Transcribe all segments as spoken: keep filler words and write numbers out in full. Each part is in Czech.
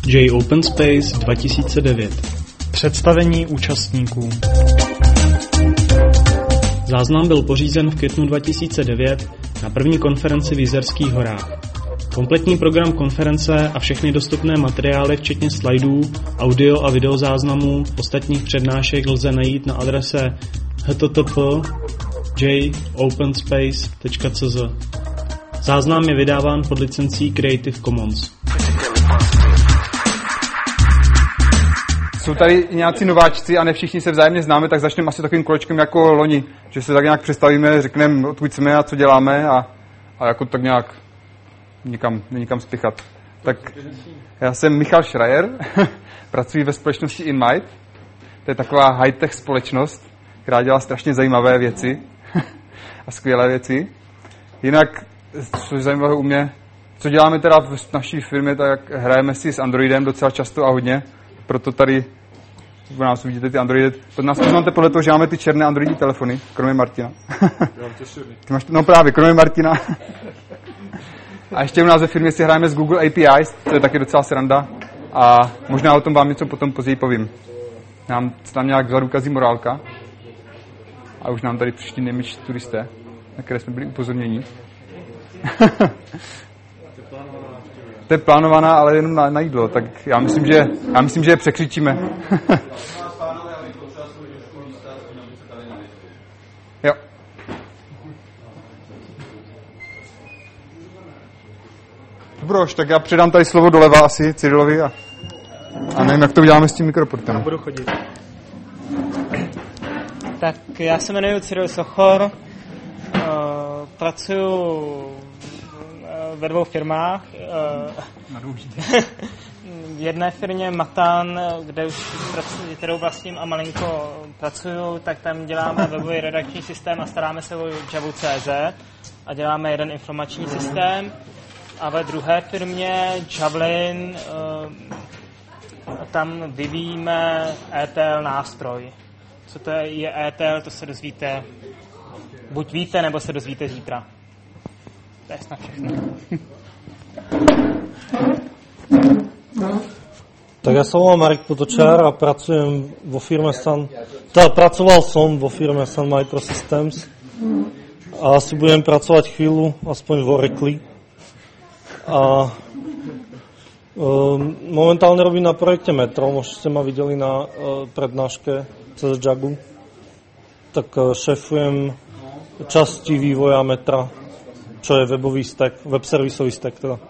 J Open Space dva tisíce devět. Představení účastníků. Záznam byl pořízen v květnu dva tisíce devět na první konferenci v Jizerských horách. Kompletní program konference a všechny dostupné materiály, včetně slajdů, audio a videozáznamů ostatních přednášek lze najít na adrese h t t p tečka j open space tečka c z. Záznam je vydáván pod licencí Creative Commons. Jsou tady nějací nováčci a ne všichni se vzájemně známe, tak začneme asi takovým kolečkem jako loni, že se tak nějak představíme, řekneme, odkud jsme a co děláme a, a jako tak nějak nikam, nikam spěchat. Tak já jsem Michal Schreier, pracuji ve společnosti InMind. To je taková high-tech společnost, která dělá strašně zajímavé věci a skvělé věci. Jinak, co je zajímavé u mě, co děláme teda v naší firmě, tak hrajeme si s Androidem docela často a hodně, proto tady u nás vidíte ty Androidy. Pod nás poznáte podle toho, že máme ty černé Androidní telefony, kromě Martina. Já mám to černý. No právě, kromě Martina. A ještě u nás ve firmě si hrajeme s Google A P Is, to je taky docela sranda. A možná o tom vám něco potom později povím. Nám tam nějak vzadu kazí morálka. A už nám tady přišli nejmenší turisté, na které jsme byli upozorněni. To je plánovaná, ale jenom na, na jídlo, tak já myslím, že, já myslím, že je překřičíme. Jo. Dobroš, tak já předám tady slovo doleva asi Cyrilovi a, a nevím, jak to uděláme s tím mikroportem. Já budu chodit. Tak já se jmenuji Cyril Sochor, uh, pracuji ve dvou firmách. Uh, v jedné firmě Matan, kde už pracuji, kterou vlastním a malinko pracuju, tak tam děláme webový redakční systém a staráme se o Java tečka cé zet a děláme jeden informační systém. A ve druhé firmě Javelin, uh, tam vyvíjíme E T L nástroj. Co to je E T L, to se dozvíte, buď víte, nebo se dozvíte zítra. To je snad všechno. Tak ja sa volám Marek Potočár a pracujem vo firme Sun... Teda pracoval som vo firme Sun Microsystems a asi budem pracovať chvíľu, aspoň v Oracle. A um, momentálne robím na projekte Metro, možno ste ma videli na uh, prednáške cez Jagu. Tak uh, šéfujem časti vývoja Metra, čo je webový stack, webservisový stack teda.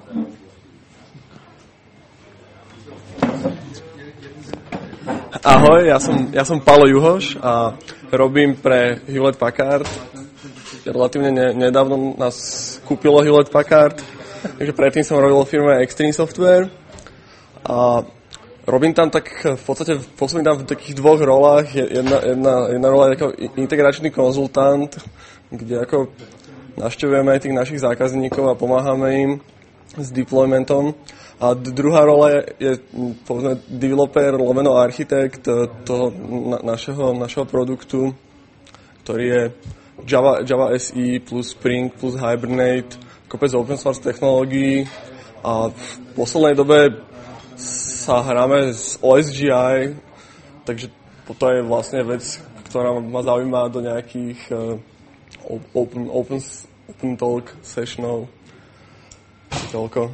Ahoj, ja som, ja som Paolo Juhoš a robím pre Hewlett Packard. Relatívne ne, nedávno nás kúpilo Hewlett Packard, takže predtým som robil v firme Extreme Software a robím tam tak v podstate pôsobím tam v takých dvoch rolách. Jedna, jedna, jedna rola je ako integračný konzultant, kde ako navštevujeme aj tých našich zákazníkov a pomáhame im s deploymentom. A druhá rola je, je povedzme, developer, lomeno architekt toho na, našeho, našeho produktu, ktorý je Java, Java S E plus Spring plus Hibernate, kopec open source technológií a v poslednej dobe sa hráme s O S G I, takže to je vlastne vec, ktorá ma zaujíma do nejakých uh, open, open, open talk sessionov. Toľko.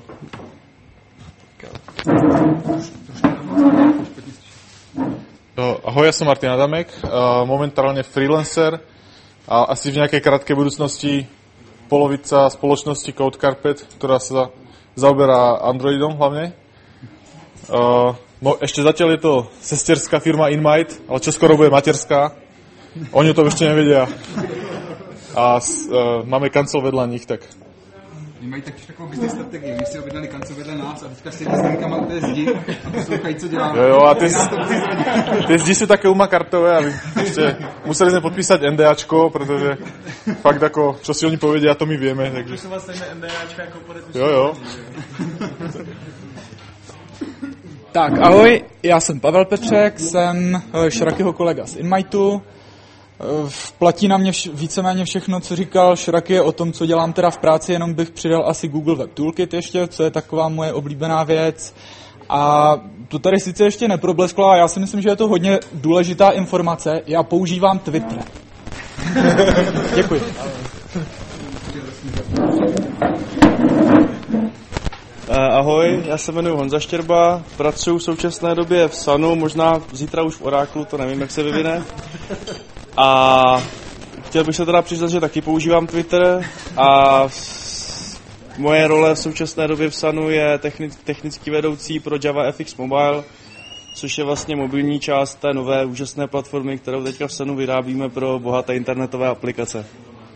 Ahoj, ja som Martin Adamek, momentálne freelancer a asi v nejakej krátkej budúcnosti polovica spoločnosti Code Carpet, ktorá sa zaoberá Androidom hlavne. No, ešte zatiaľ je to sesterská firma InMind, ale čo skoro bude materská. Oni to ešte nevedia. A uh, máme kancel vedľa nich, tak... Oni mají taky takovou business strategii, oni si objednali kancel vedle nás a teďka sedí s linkama u té zdi a poslouchají, co děláme. Jo, jo, a ty, ty zdi sú také umakartové a ešte museli sme podpísať NDAčko, pretože fakt ako, čo si oni povedia, to my vieme. Takže... To sú vás tajné NDAčka jako podepíšu. Jo, jo. Tak, ahoj, já jsem Pavel Petřek, jsem Šrakyho kolega z InMindu. Platí na mě vš- víceméně všechno, co říkal Šraky o tom, co dělám teda v práci, jenom bych přidal asi Google Web Toolkit ještě, co je taková moje oblíbená věc. A to tady sice ještě neproblesklo, a já si myslím, že je to hodně důležitá informace. Já používám Twitter. Děkuji. Ahoj, já se jmenuji Honza Štěrba, pracuji v současné době v Sunu, možná zítra už v Oráklu, to nevím, jak se vyvine. A chtěl bych se teda přiznat, že taky používám Twitter a moje role v současné době v Sunu je technický vedoucí pro Java F X Mobile, což je vlastně mobilní část té nové úžasné platformy, kterou teďka v Sunu vyrábíme pro bohaté internetové aplikace.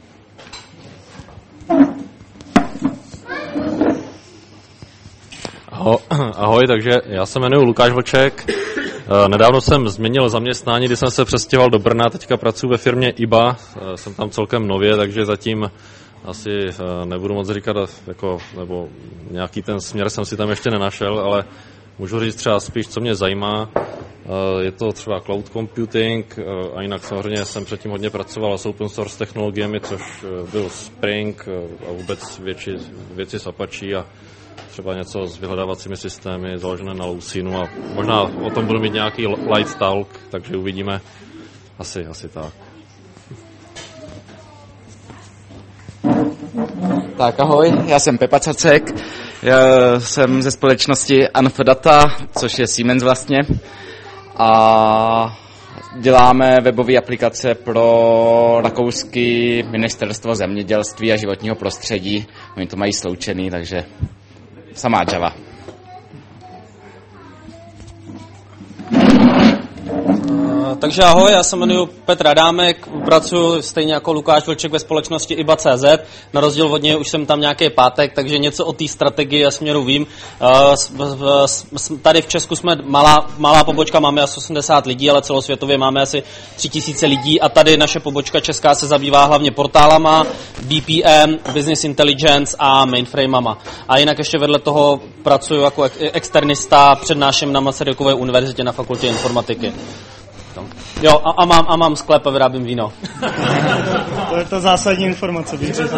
Ahoj, takže já se jmenuji Lukáš Vlček. Nedávno jsem změnil zaměstnání, kdy jsem se přestěhoval do Brna, teďka pracuji ve firmě I B A, jsem tam celkem nově, takže zatím asi nebudu moc říkat, jako, nebo nějaký ten směr jsem si tam ještě nenašel, ale můžu říct třeba spíš, co mě zajímá. Je to třeba cloud computing a jinak samozřejmě jsem předtím hodně pracoval s open source technologiemi, což byl Spring a vůbec věci, věci s Apache a třeba něco s vyhledávacími systémy založené na Lucinu a možná o tom budu mít nějaký light talk, takže uvidíme. Asi, asi tak. Tak ahoj, já jsem Pepa Cacek, já jsem ze společnosti Anfdata, což je Siemens vlastně, a děláme webové aplikace pro rakouské ministerstvo zemědělství a životního prostředí. Oni to mají sloučený, takže samá Java. Takže ahoj, já se jmenuji Petr Adámek, pracuji stejně jako Lukáš Vlček ve společnosti I B A tečka cé zet. Na rozdíl od něj už jsem tam nějaký pátek, takže něco o té strategii a směru vím. Tady v Česku jsme malá, malá pobočka, máme asi osmdesát lidí, ale celosvětově máme asi tři tisíce lidí a tady naše pobočka česká se zabývá hlavně portálama, B P M, Business Intelligence a mainframama. A jinak ještě vedle toho pracuji jako externista, přednáším na Masarykové univerzitě na fakultě informatiky. Jo, a, a, mám, a mám sklep a vyrábím víno. To je ta zásadní informace, bych řekl.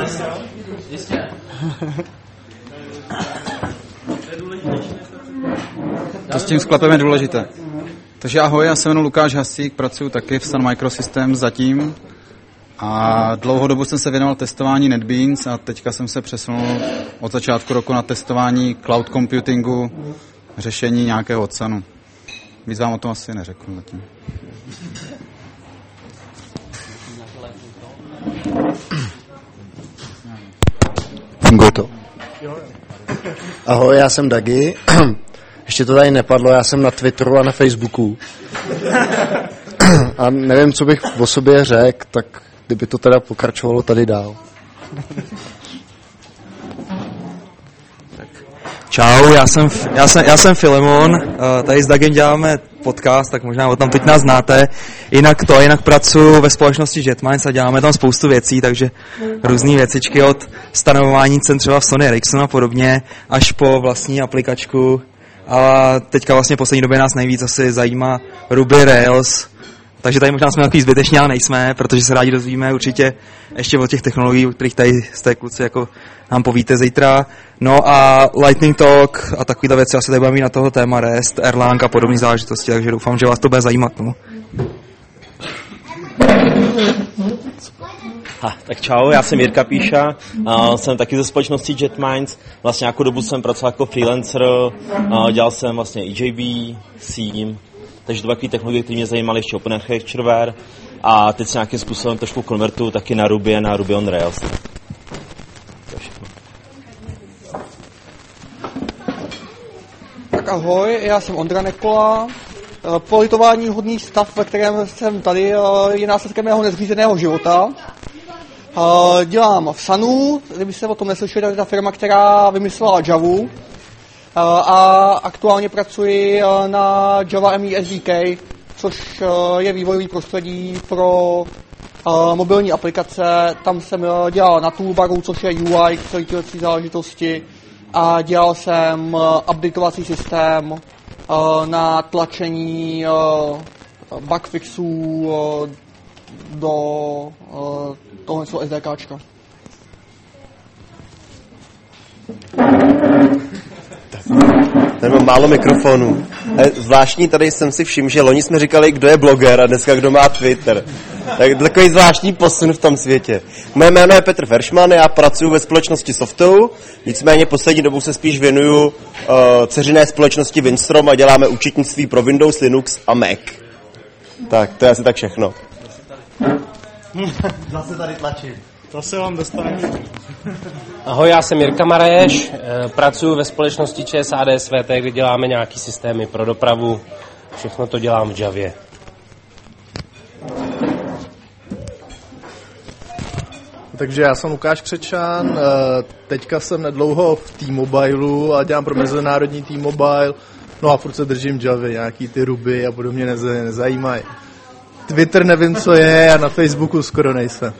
To s tím sklepem je důležité. Takže ahoj, já se jmenuji Lukáš Hasík, pracuji taky v Sun Microsystems zatím. A dlouhou dobu jsem se věnoval testování NetBeans a teďka jsem se přesunul od začátku roku na testování cloud computingu, řešení nějakého od Sunu. Víc vám o tom asi neřeknu zatím. Funguje to. Ahoj, já jsem Dagi. Ještě to tady nepadlo, já jsem na Twitteru a na Facebooku. A nevím, co bych o sobě řekl, tak kdyby to teda pokračovalo tady dál. Čau, já jsem, já jsem, já jsem Filemon, tady s Dagem děláme podcast, tak možná o tam teď nás znáte. Jinak to, jinak pracuji ve společnosti JetMinds a děláme tam spoustu věcí, takže různé věcičky od stanovování cen třeba v Sony Ericsson a podobně, až po vlastní aplikačku. A teďka vlastně v poslední době nás nejvíc asi zajímá Ruby Rails, takže tady možná jsme takový zbytečně, ale nejsme, protože se rádi dozvíme určitě ještě o těch technologiích, o kterých tady jste kluci jako nám povíte zítra. No a Lightning Talk a takovýhle věci asi tady budeme mít na toho téma REST, Erlang a podobné záležitosti, takže doufám, že vás to bude zajímat. No. Ha, tak čau, já jsem Jirka Píša, uh, jsem taky ze společnosti JetMinds, vlastně nějakou dobu jsem pracoval jako freelancer, uh, dělal jsem vlastně E J B, Seam, takže to byly takové technologie, které mě zajímaly, ještě Open Architecture a teď se nějakým způsobem trošku konvertuju taky na Ruby a na Ruby on Rails. Tak ahoj, já jsem Ondra Nekola. Politování hodný stav, ve kterém jsem tady, je následkem mého nezřízeného života. Dělám v Sunu, kdybyste o tom neslyšeli, tak je ta firma, která vymyslela Javu. A aktuálně pracuji na Java M E S D K, což je vývojový prostředí pro mobilní aplikace. Tam jsem dělal na toolbaru, což je U I k celé tyhle záležitosti. A dělal jsem updateovací systém na tlačení bugfixů do tohle SDKčka. Tady mám málo mikrofonů. Zvláštní tady jsem si všiml, že loni jsme říkali, kdo je bloger a dneska kdo má Twitter. Tak takový zvláštní posun v tom světě. Moje jméno je Petr Feršman, já pracuji ve společnosti Softou, nicméně poslední dobou se spíš věnuju uh, dceřiné společnosti Winstrom a děláme účetnictví pro Windows, Linux a Mac. Tak, to je asi tak všechno. Zase tady tlačím. To se vám dostane. Ahoj, já jsem Jirka Maraješ, pracuji ve společnosti ČSAD S V T, kde děláme nějaký systémy pro dopravu. Všechno to dělám v Javě. Takže já jsem Lukáš Křečan, teďka jsem nedlouho v T-Mobileu a dělám pro mezinárodní T-Mobile, no a furt se držím Javy, nějaký ty ruby a podobně nez- nezajímají. Twitter nevím, co je a na Facebooku skoro nejsem.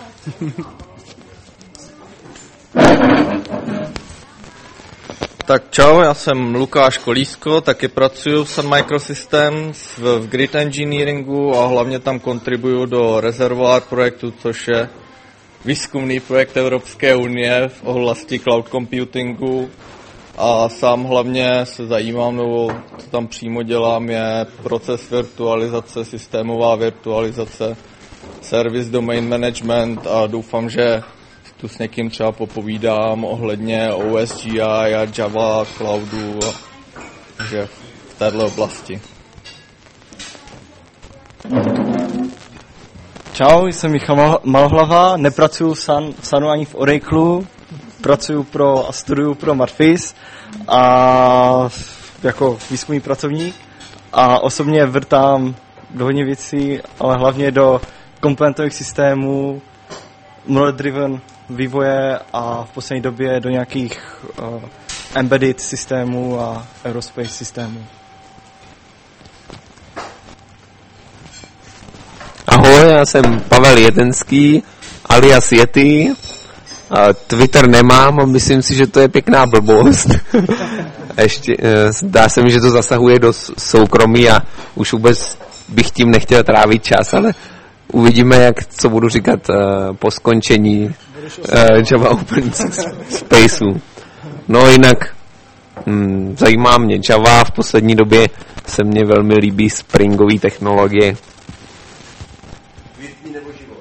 Tak čau, já jsem Lukáš Kolísko, taky pracuji v Sun Microsystems v, v Grid Engineeringu a hlavně tam kontribuju do Reservoir projektu, což je výzkumný projekt Evropské unie v oblasti cloud computingu a sám hlavně se zajímám, nebo co tam přímo dělám, je proces virtualizace, systémová virtualizace, service domain management a doufám, že tu s někým třeba popovídám ohledně O S G I a Java, cloudu, takže v této oblasti. Čau, jsem Michal Malhlava, nepracuju v, Sun, v Sunu ani v Oraclu, pracuju pro a studuju pro Matfis a jako výzkumný pracovník a osobně vrtám do hodně věcí, ale hlavně do komponentových systémů, model-driven vývoje a v poslední době do nějakých uh, embedded systémů a aerospace systémů. Ahoj, já jsem Pavel Jedenský, alias Yeti. Twitter nemám a myslím si, že to je pěkná blbost. Ještě zdá se mi, že to zasahuje do soukromí a už vůbec bych tím nechtěl trávit čas, ale uvidíme, jak, co budu říkat uh, po skončení uh, Java Open Spaceu. No jinak hm, zajímá mě Java, v poslední době se mně velmi líbí springové technologie. Květní nebo život?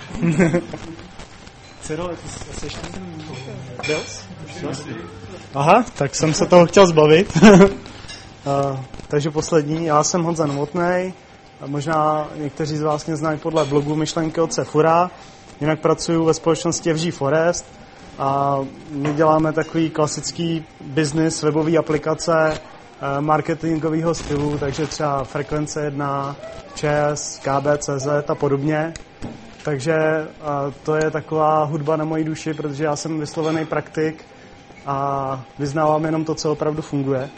Cyril, ty jsi ještě byl? Aha, tak jsem se toho chtěl zbavit. uh, takže poslední, já jsem Honza Novotnej. Možná někteří z vás mě znají podle blogu Myšlenky od Fura. Jinak pracuji ve společnosti F G Forest a my děláme takový klasický business, webové aplikace marketingového stylu, takže třeba Frekvence jedna, ČES, K B C Z a podobně. Takže to je taková hudba na mojí duši, protože já jsem vyslovený praktik a vyznávám jenom to, co opravdu funguje.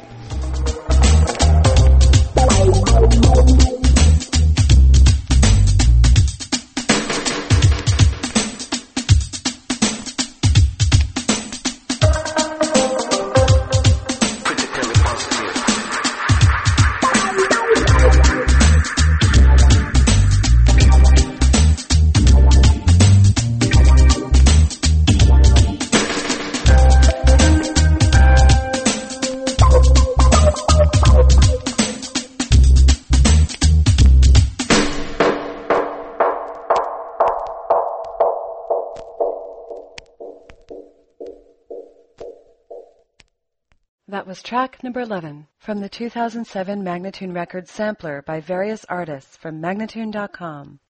That was track number eleven from the two thousand seven Magnatune Records sampler by various artists from Magnatune dot com.